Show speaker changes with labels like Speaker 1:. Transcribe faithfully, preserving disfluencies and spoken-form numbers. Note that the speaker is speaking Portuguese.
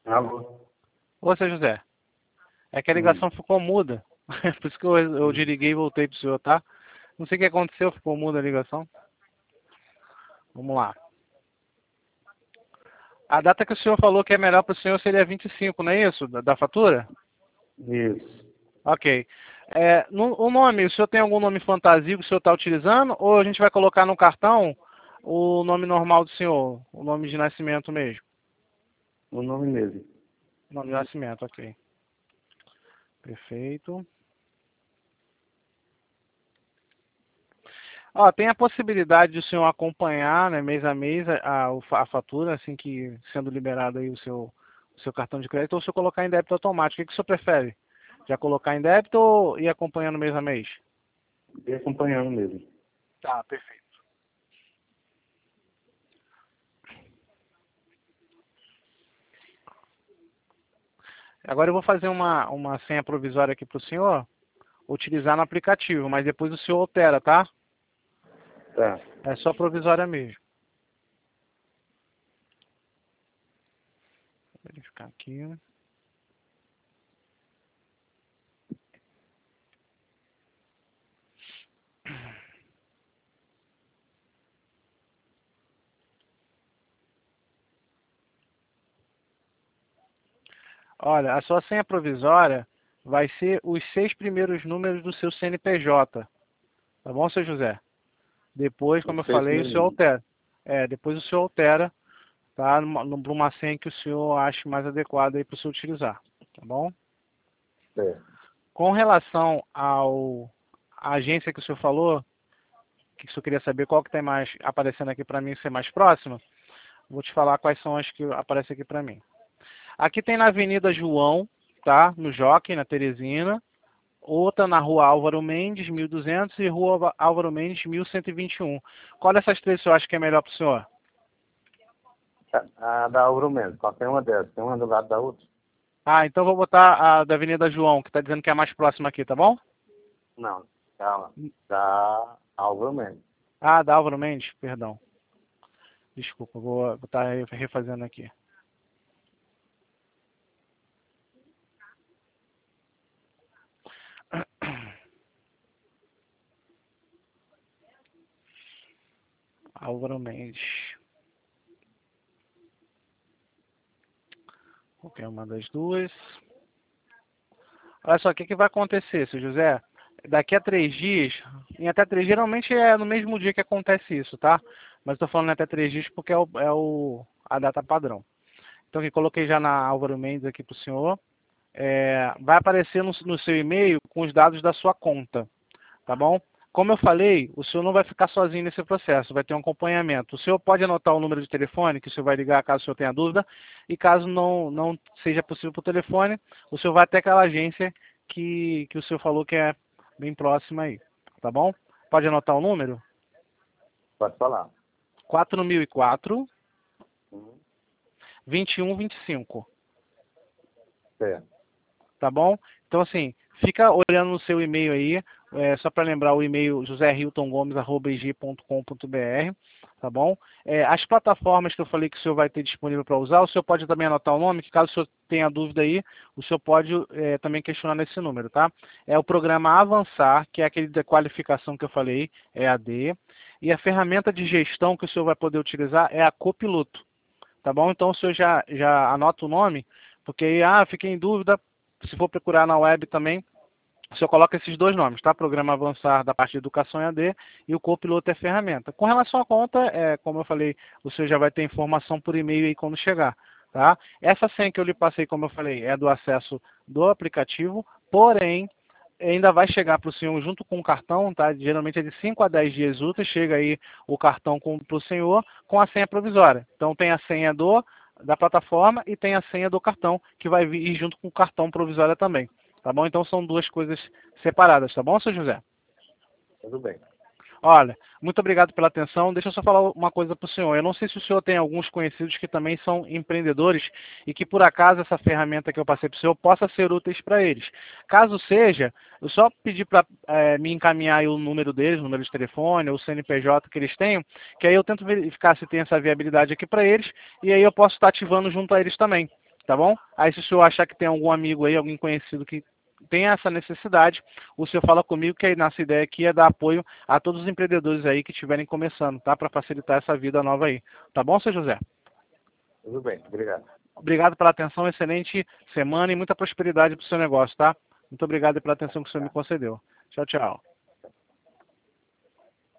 Speaker 1: Alô?
Speaker 2: Ô, seu José, é que a
Speaker 1: Hum.
Speaker 2: ligação ficou muda. Por isso que eu, eu desliguei e voltei pro senhor, tá? Não sei o que aconteceu, ficou muda a ligação. Vamos lá. A data que o senhor falou que é melhor para o senhor seria vinte e cinco, não é isso? Da, da fatura?
Speaker 1: Isso.
Speaker 2: Ok. É, no, o nome, o senhor tem algum nome fantasia que o senhor está utilizando? Ou a gente vai colocar no cartão o nome normal do senhor? O nome de nascimento mesmo?
Speaker 1: O nome mesmo.
Speaker 2: Nome de nascimento, ok. Perfeito. Ó, tem a possibilidade de o senhor acompanhar, né, mês a mês, a, a fatura, assim que sendo liberado aí o seu, o seu cartão de crédito, ou se eu colocar em débito automático. O que, que o senhor prefere? Já colocar em débito ou ir acompanhando mês a mês?
Speaker 1: E acompanhando mesmo.
Speaker 2: Tá, perfeito. Agora eu vou fazer uma, uma senha provisória aqui para o senhor, utilizar no aplicativo, mas depois o senhor altera, tá?
Speaker 1: Tá.
Speaker 2: É só provisória mesmo. Vou verificar aqui. Olha, a sua senha provisória vai ser os seis primeiros números do seu C N P J. Tá bom, seu José? Depois, como
Speaker 1: Os
Speaker 2: eu
Speaker 1: seis
Speaker 2: falei, o senhor
Speaker 1: primeiros.
Speaker 2: altera. É, depois o senhor altera, tá? Para uma senha que o senhor ache mais adequada aí para o senhor utilizar. Tá bom?
Speaker 1: É.
Speaker 2: Com relação ao a agência que o senhor falou, que o senhor queria saber qual que está mais aparecendo aqui para mim ser mais próxima, vou te falar quais são as que aparecem aqui para mim. Aqui tem na Avenida João, tá? No Jockey, na Teresina. Outra na Rua Álvaro Mendes, mil e duzentos, e Rua Álvaro Mendes, mil cento e vinte e um. Qual dessas três o senhor acha que é melhor para o senhor?
Speaker 1: A, a da Ouro mesmo. Só tem uma dessas. Tem uma do lado da outra?
Speaker 2: Ah, então vou botar a da Avenida João, que está dizendo que é a mais próxima aqui, tá bom?
Speaker 1: Não. Calma. Da Álvaro mesmo.
Speaker 2: Ah, da Álvaro Mendes, perdão. Desculpa, vou estar refazendo aqui. Álvaro Mendes. Qualquer uma das duas. Olha só, o que, que vai acontecer, seu José? Daqui a três dias, em até três dias, geralmente é no mesmo dia que acontece isso, tá? Mas estou falando até três dias porque é, o, é o, a data padrão. Então, eu coloquei já na Álvaro Mendes aqui para o senhor. É, vai aparecer no, no seu e-mail com os dados da sua conta, tá bom? Como eu falei, o senhor não vai ficar sozinho nesse processo, vai ter um acompanhamento. O senhor pode anotar o número de telefone que o senhor vai ligar caso o senhor tenha dúvida, e caso não, não seja possível por telefone, o senhor vai até aquela agência que, que o senhor falou que é bem próxima aí, tá bom? Pode anotar o número?
Speaker 1: Pode falar.
Speaker 2: quatro mil e quatro,
Speaker 1: Uhum.
Speaker 2: vinte e um vinte e cinco.
Speaker 1: Certo.
Speaker 2: Tá bom? Então, assim, fica olhando no seu e-mail aí, é, só para lembrar o e-mail josé hilton gomes arroba i g ponto com ponto b r, tá bom? É, as plataformas que eu falei que o senhor vai ter disponível para usar, o senhor pode também anotar o nome, que caso o senhor tenha dúvida aí, o senhor pode é, também questionar nesse número, tá? É o programa Avançar, que é aquele de qualificação que eu falei, é a D, e a ferramenta de gestão que o senhor vai poder utilizar é a Copiloto, tá bom? Então o senhor já, já anota o nome, porque aí, ah, fiquei em dúvida, se for procurar na web também, o senhor coloca esses dois nomes, tá? Programa Avançar da parte de Educação E A D e o Copiloto é ferramenta. Com relação à conta, é, como eu falei, o senhor já vai ter informação por e-mail aí quando chegar, tá? Essa senha que eu lhe passei, como eu falei, é do acesso do aplicativo, porém, ainda vai chegar para o senhor junto com o cartão, tá? Geralmente é de cinco a dez dias úteis, chega aí o cartão para o senhor com a senha provisória. Então tem a senha do, da plataforma e tem a senha do cartão, que vai vir junto com o cartão provisório também. Tá bom? Então são duas coisas separadas, tá bom, seu José?
Speaker 1: Tudo bem.
Speaker 2: Olha, muito obrigado pela atenção. Deixa eu só falar uma coisa para o senhor. Eu não sei se o senhor tem alguns conhecidos que também são empreendedores e que por acaso essa ferramenta que eu passei para o senhor possa ser úteis para eles. Caso seja, eu só pedi para é, me encaminhar aí o número deles, o número de telefone, ou o C N P J que eles tenham, que aí eu tento verificar se tem essa viabilidade aqui para eles e aí eu posso estar ativando junto a eles também. tá bom? Aí se o senhor achar que tem algum amigo aí, alguém conhecido que tem essa necessidade, o senhor fala comigo, que a nossa ideia aqui é dar apoio a todos os empreendedores aí que estiverem começando, tá? Para facilitar essa vida nova aí. Tá bom, seu José?
Speaker 1: Tudo bem, obrigado.
Speaker 2: Obrigado pela atenção, excelente semana e muita prosperidade para o seu negócio, tá? Muito obrigado pela atenção que o senhor me concedeu. Tchau, tchau.